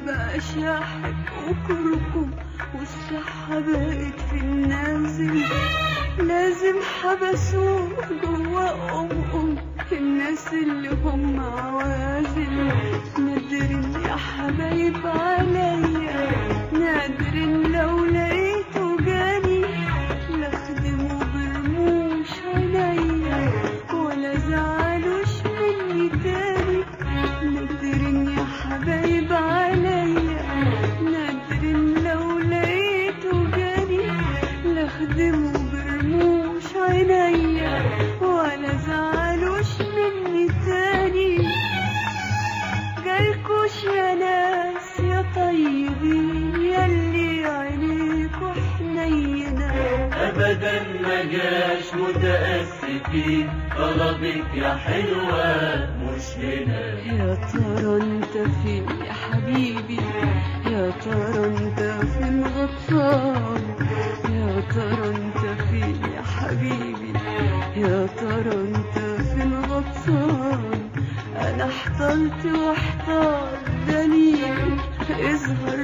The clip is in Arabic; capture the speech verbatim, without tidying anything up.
بقى شاحب وكركم، والصحة بقت في النازل، لازم حبسوه جوا أم أم الناس اللي هم عوازل. نادرين يا حبايب عليا، نادرين لو لقيته جاني، لا خدمه برموش عينيا ولا زعلوش مني تاني. نادرين يا حبايب عليا، نادرين لو لقيته جاني، لا خدمه برموش عينيا ولا زعلوش مني تاني. جالكوش يا ناس يا طيبين، ياللي عينيكوا حنينة، أبدا ما جاش متأسفين، طلبك يا حلوة مش هنا. يا ترى انت فين يا حبيبي، يا ترى انت فين غطان، يا ترى انت فين يا حبيبي، يا ترى انت فين غطان. انا احترت واحتار دليل، اظهر